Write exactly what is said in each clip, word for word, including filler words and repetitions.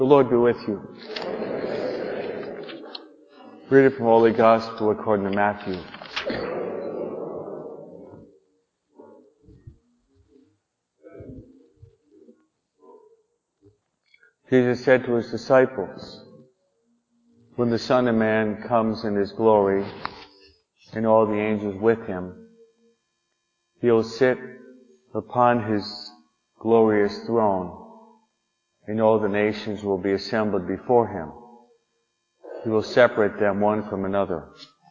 The Lord be with you. Reading from Holy Gospel according to Matthew. Jesus said to his disciples, "When the Son of Man comes in his glory, and all the angels with him, he will sit upon his glorious throne, and all the nations will be assembled before him. He will separate them one from another,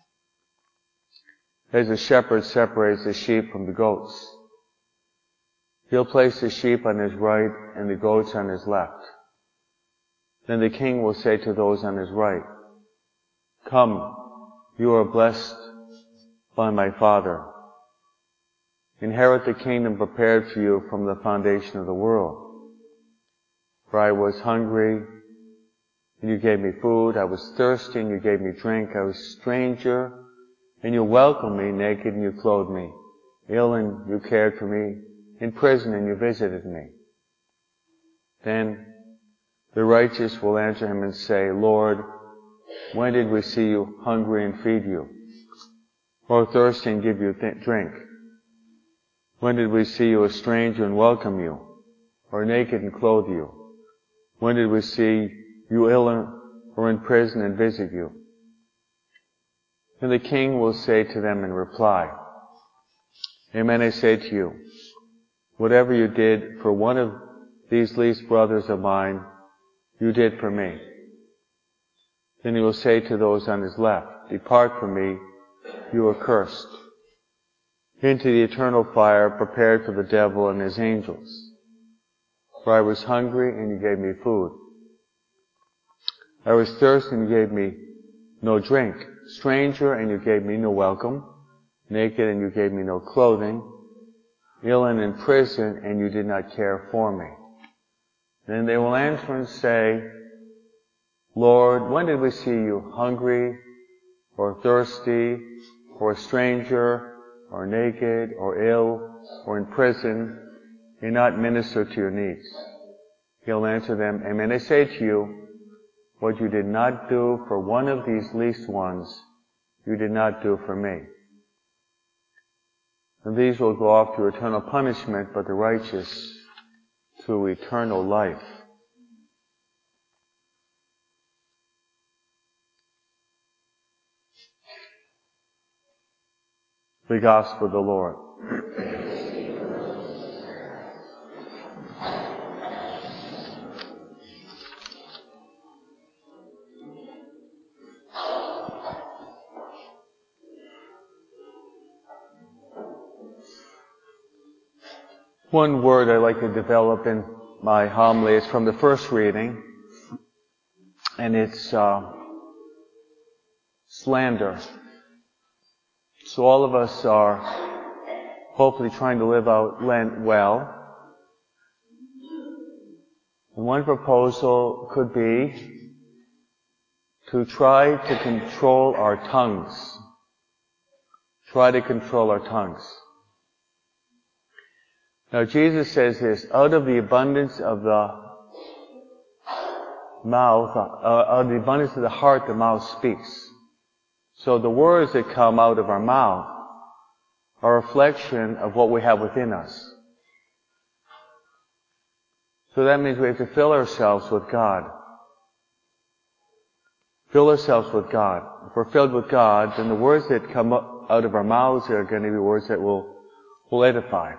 as a shepherd separates the sheep from the goats. He'll place the sheep on his right and the goats on his left. Then the king will say to those on his right, 'Come, you are blessed by my Father. Inherit the kingdom prepared for you from the foundation of the world. For I was hungry, and you gave me food. I was thirsty, and you gave me drink. I was a stranger, and you welcomed me. Naked, and you clothed me. Ill, and you cared for me. In prison, and you visited me.' Then the righteous will answer him and say, 'Lord, when did we see you hungry and feed you, or thirsty and give you th- drink? When did we see you a stranger and welcome you, or naked and clothe you? When did we see you ill or in prison and visit you?' And the king will say to them in reply, 'Amen, I say to you, whatever you did for one of these least brothers of mine, you did for me.' Then he will say to those on his left, 'Depart from me, you are cursed, into the eternal fire prepared for the devil and his angels. For I was hungry, and you gave me food. I was thirsty, and you gave me no drink. Stranger, and you gave me no welcome. Naked, and you gave me no clothing. Ill and in prison, and you did not care for me.' Then they will answer and say, 'Lord, when did we see you hungry, or thirsty, or a stranger, or naked, or ill, or in prison, and not minister to your needs?' He'll answer them, 'Amen, I say to you, what you did not do for one of these least ones, you did not do for me.' And these will go off to eternal punishment, but the righteous to eternal life." The Gospel of the Lord. One word I like to develop in my homily is from the first reading, and it's uh, slander. So all of us are hopefully trying to live out Lent well. And one proposal could be to try to control our tongues. Try to control our tongues. Now Jesus says this, out of the abundance of the mouth, uh, out of the abundance of the heart, the mouth speaks. So the words that come out of our mouth are a reflection of what we have within us. So that means we have to fill ourselves with God. Fill ourselves with God. If we're filled with God, then the words that come out of our mouths are going to be words that will, will edify.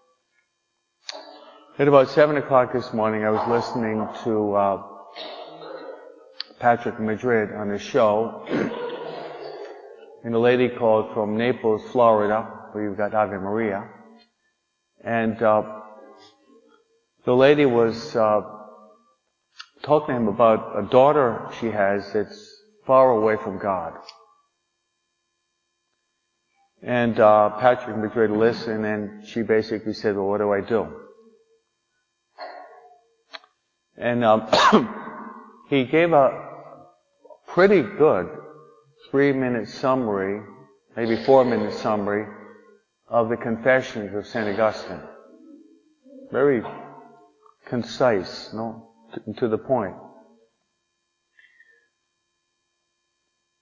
At about seven o'clock this morning, I was listening to uh, Patrick Madrid on his show, and a lady called from Naples, Florida, where you've got Ave Maria, and uh, the lady was uh, talking to him about a daughter she has that's far away from God. And uh, Patrick Madrid listened, and she basically said, "Well, what do I do?" And um, he gave a pretty good three-minute summary, maybe four-minute summary, of the Confessions of Saint Augustine. Very concise, no, to, to the point.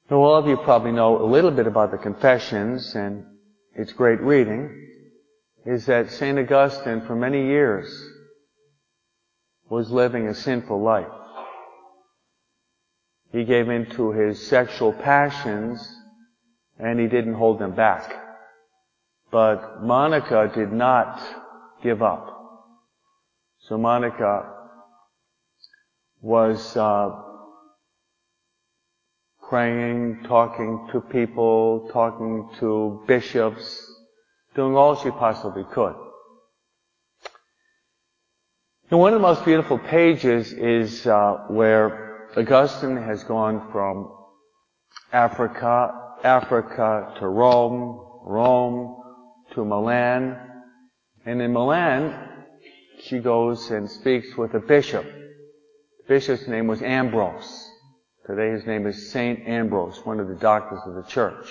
Now, all of you probably know a little bit about the Confessions, and it's great reading, is that Saint Augustine, for many years, was living a sinful life. He gave in to his sexual passions, and he didn't hold them back. But Monica did not give up. So Monica was uh, praying, talking to people, talking to bishops, doing all she possibly could. And one of the most beautiful pages is uh, where Augustine has gone from Africa, Africa to Rome, Rome to Milan, and in Milan she goes and speaks with a bishop. The bishop's name was Ambrose. Today his name is Saint Ambrose, one of the doctors of the church.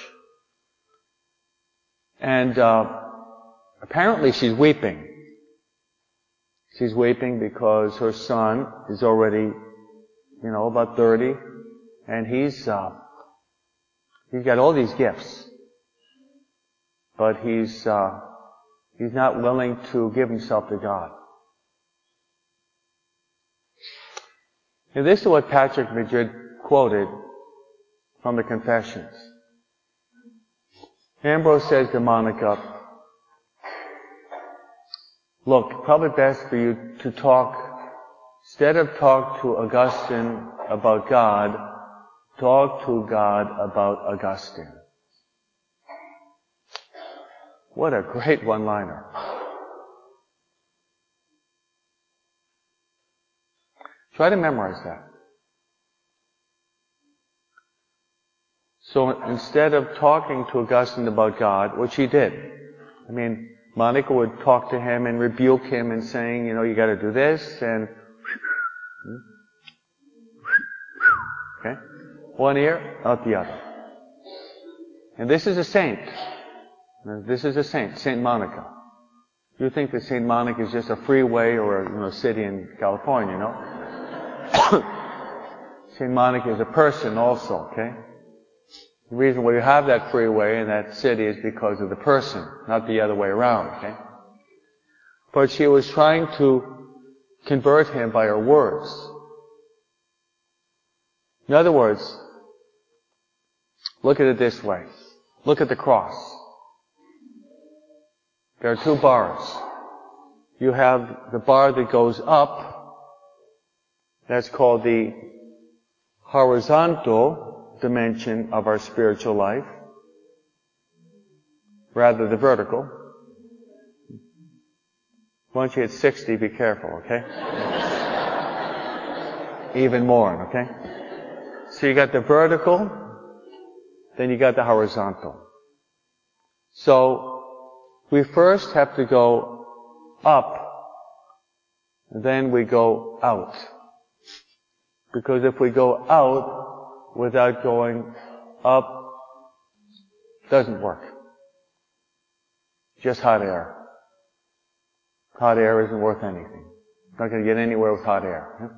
And uh, apparently she's weeping. She's weeping because her son is already, you know, about thirty, and he's uh, he's got all these gifts, but he's uh, he's not willing to give himself to God. And this is what Patrick Madrid quoted from the Confessions. Ambrose says to Monica, look, probably best for you to talk, instead of talk to Augustine about God, talk to God about Augustine. What a great one-liner. Try to memorize that. So instead of talking to Augustine about God, which he did, I mean, Monica would talk to him and rebuke him and saying, you know, you gotta do this, and okay? One ear, out the other. And this is a saint. This is a saint, Saint Monica. You think that Saint Monica is just a freeway or a, you know, city in California, you know? Saint Monica is a person also, okay? The reason why you have that freeway in that city is because of the person, not the other way around, okay? But she was trying to convert him by her words. In other words, look at it this way. Look at the cross. There are two bars. You have the bar that goes up. That's called the horizontal dimension of our spiritual life, rather the vertical. Once you hit sixty, be careful, okay? Even more, okay? So you got the vertical, then you got the horizontal. So we first have to go up, then we go out. Because if we go out without going up, doesn't work. Just hot air. Hot air isn't worth anything. Not going to get anywhere with hot air.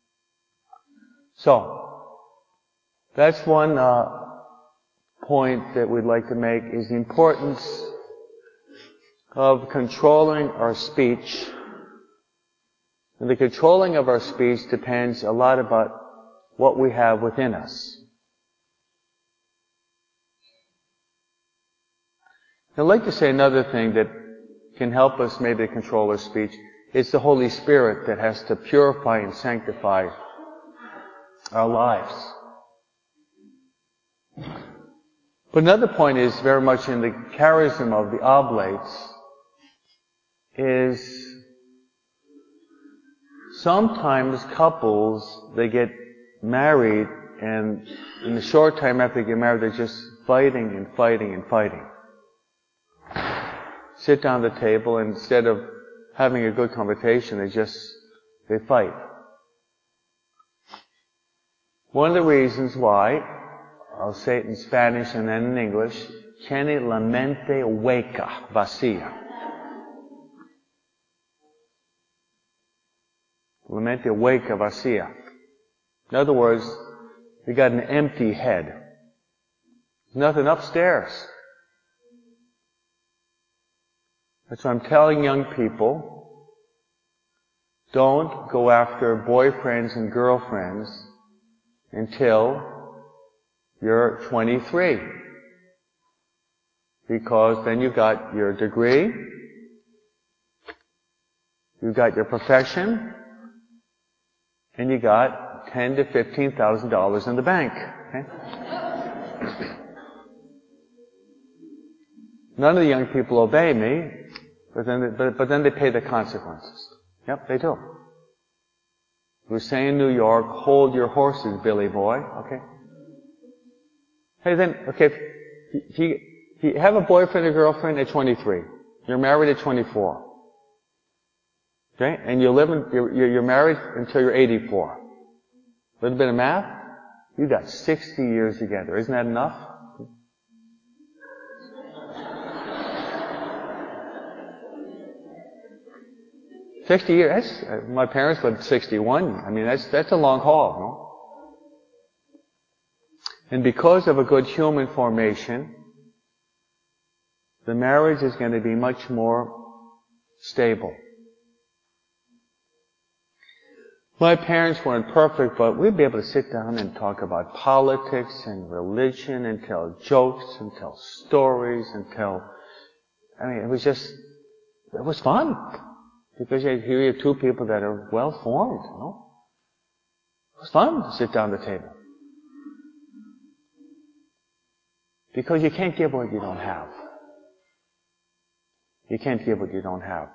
So, that's one uh, point that we'd like to make, is the importance of controlling our speech. And the controlling of our speech depends a lot about what we have within us. I'd like to say another thing that can help us maybe control our speech. It's the Holy Spirit that has to purify and sanctify our lives. But another point is very much in the charism of the oblates, is sometimes couples, they get married, and in the short time after they get married, they're just fighting and fighting and fighting. Sit down at the table, and instead of having a good conversation, they just, they fight. One of the reasons why, I'll say it in Spanish and then in English, tiene la mente hueca, vacía. La mente hueca, vacía. In other words, you got an empty head. Nothing upstairs. That's why I'm telling young people, don't go after boyfriends and girlfriends until you're twenty-three. Because then you got your degree, you got your profession, and you got ten to fifteen thousand dollars in the bank. Okay? None of the young people obey me, but then they, but, but then they pay the consequences. Yep, they do. We say in New York, hold your horses, Billy boy. Okay. Hey, then, okay, if you, if you have a boyfriend or girlfriend at twenty-three, you're married at twenty-four. Okay, and you live in, you're, you're married until you're eighty-four. A little bit of math, you got sixty years together. Isn't that enough? Sixty years. That's, my parents lived sixty-one. I mean, that's that's a long haul, no? And because of a good human formation, the marriage is going to be much more stable. My parents weren't perfect, but we'd be able to sit down and talk about politics and religion and tell jokes and tell stories and tell, I mean, it was just, it was fun. Because here you have two people that are well formed, you know. It was fun to sit down at the table. Because you can't give what you don't have. You can't give what you don't have.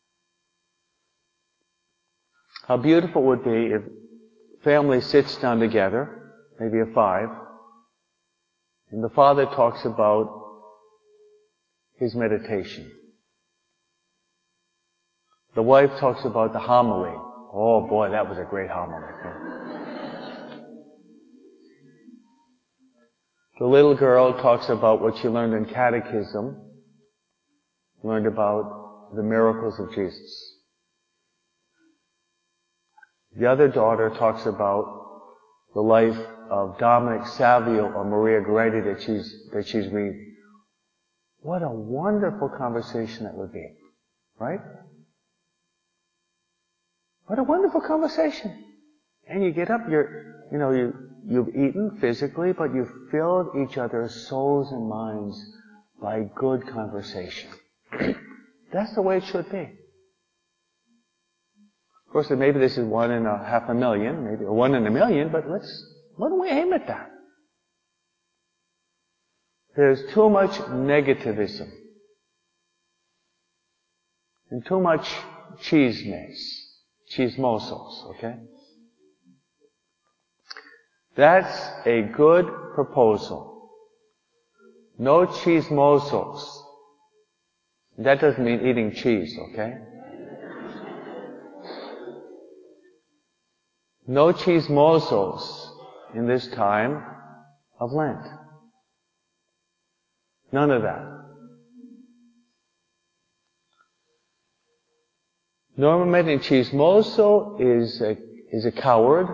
How beautiful it would be if family sits down together, maybe a five, and the father talks about his meditation. The wife talks about the homily. Oh boy, that was a great homily. The little girl talks about what she learned in catechism, learned about the miracles of Jesus. The other daughter talks about the life of Dominic Savio or Maria Goretti that she's, that she's reading. What a wonderful conversation that would be, right? What a wonderful conversation. And you get up, you're, you know, you, you've eaten physically, but you've filled each other's souls and minds by good conversation. That's the way it should be. Of course, maybe this is one in a half a million, maybe one in a million, but let's, why don't we aim at that? There's too much negativism. And too much chismes, chismosos, okay? That's a good proposal. No chismosos. That doesn't mean eating cheese, okay? No chismosos in this time of Lent. None of that. Normalmente, chismoso is a, is a coward,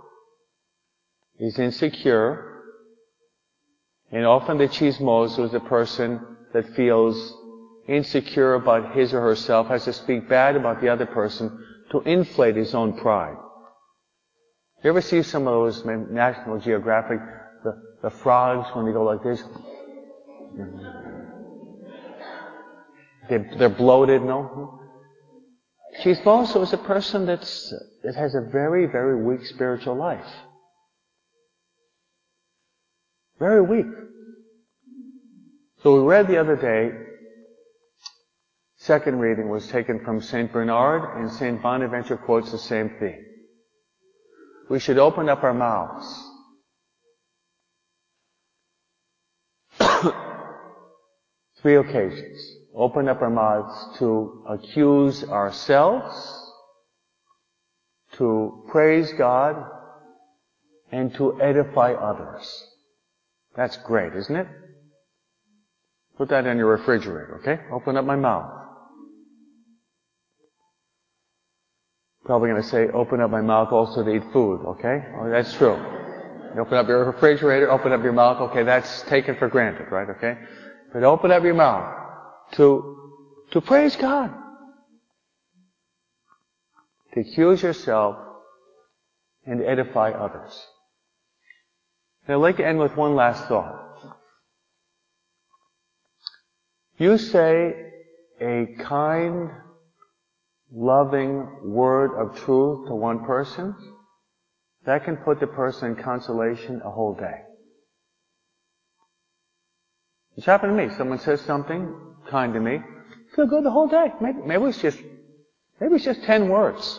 is insecure, and often the chismoso is a person that feels insecure about his or herself, has to speak bad about the other person to inflate his own pride. You ever see some of those National Geographic, the, the frogs when they go like this? They're, they're bloated, no? Chismoso is a person that's, that has a very, very weak spiritual life. Very weak. So we read the other day, second reading was taken from Saint Bernard, and Saint Bonaventure quotes the same theme. We should open up our mouths. Three occasions. Open up our mouths to accuse ourselves, to praise God, and to edify others. That's great, isn't it? Put that in your refrigerator, okay? Open up my mouth. Probably going to say, open up my mouth also to eat food, okay? Oh, that's true. You open up your refrigerator, open up your mouth. Okay, that's taken for granted, right? Okay? But open up your mouth to, to praise God. To accuse yourself and to edify others. And I'd like to end with one last thought. You say a kind, loving word of truth to one person, that can put the person in consolation a whole day. It's happened to me. Someone says something kind to me, I feel good the whole day. Maybe, maybe it's just, maybe it's just ten words.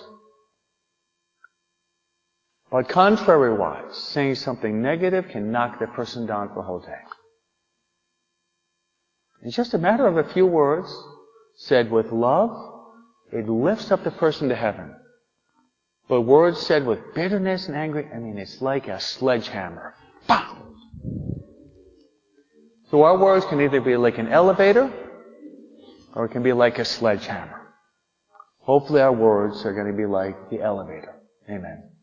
But contrary-wise, saying something negative can knock the person down for a whole day. It's just a matter of a few words said with love. It lifts up the person to heaven. But words said with bitterness and anger, I mean, it's like a sledgehammer. Bam! So our words can either be like an elevator, or it can be like a sledgehammer. Hopefully our words are going to be like the elevator. Amen.